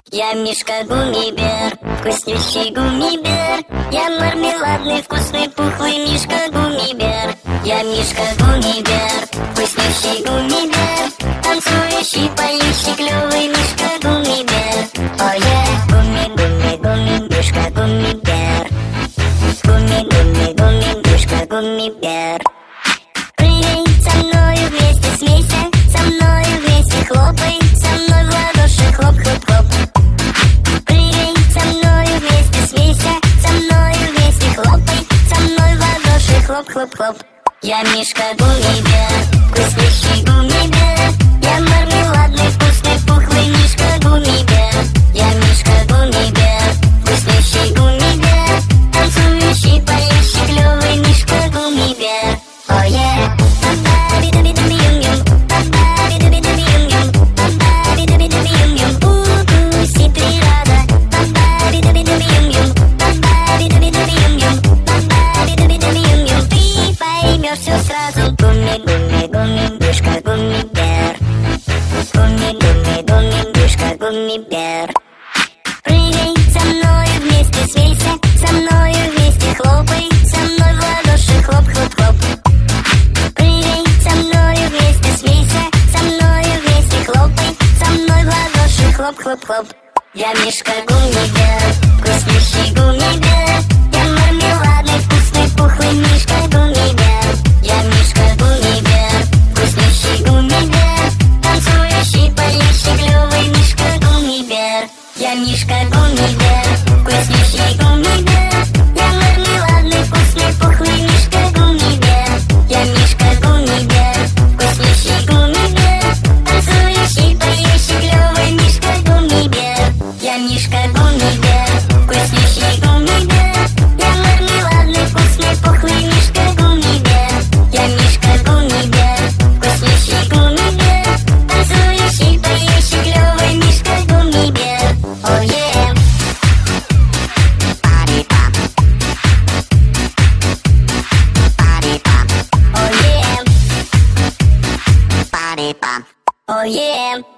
Я Мишка Гуммибер, вкуснющий гуммибер. Я мармеладный, вкусный, пухлый Мишка Гуммибер. Я Мишка Гуммибер, вкуснющий гуммибер. Танцующий, поющий, клёвый Мишка Гуммибер. Ое, гумми, гумми, гумми, Мишка Гуммибер. Гумми, гумми, гумми, Мишка Гуммибер. Прыгай со мною вместе, смейся, со мною вместе хлопай, со мной в ладоши хлоп, хлоп, хлоп. Прыгай со мною вместе, смейся, со мною вместе хлопай, со мной в ладоши хлоп, хлоп, хлоп. Я Мишка Гуммибер, вкуснющий гуммибер. Я мармеладный, вкусный, пухлый Мишка Гуммибер. Я Мишка Гуммибер, вкуснющий гуммибер. Танцующий, поющий, клёвый Мишка Гуммибер. Oh yeah, ба-ба-би-да-би-да-би-юм-юм, ба-ба-би-да-би-да-би-юм-юм, ба-ба-би-да-би-да-би-юм-юм. Укусит природа, ба-ба-би-да-би-да-би-юм-юм, ба-ба-би-да-би-да-би-юм-юм, ба-ба-би-да-би-да-би-юм-юм. Ты поймешь всё сразу. Гумми, гумми, гумми, Мишка Гуммибер. Гумми, гумми, гумми, Мишка Гуммибер. Прыгай со мною вместе, смейся, со мною вместе хлопай, со мной в ладоши хлоп, хлоп, хлоп. Прыгай со мною вместе, смейся, со мною вместе хлопай, со мной в ладоши хлоп, хлоп, хлоп. Я Мишка Гуммибер, вкуснющий гуммибер. Я мармеладный, вкусный, пухлый Мишка Гуммибер. Я Мишка Гуммибер, вкуснющий гуммибер. Танцующий, поющий, клёвый Мишка Гуммибер. Я Мишка Гуммибер, вкуснющий гуммибер. Я мармеладный, вкусный, пухлый Мишка Гуммибер. Я Мишка Гуммибер, вкуснющий гуммибер. Танцующий, поющий, клёвый Мишка Гуммибер. Я Мишка Гуммибер, вкуснющий гуммибер. Я мармеладный, вкусный, пухлый Мишка Гуммибер. Я Мишка Гуммибер, вкуснющий гуммибер. Танцующий, поющий, клёвый Мишка Гуммибер. Oh yeah. Party pop. Party pop. Oh yeah. Party pop. Oh yeah.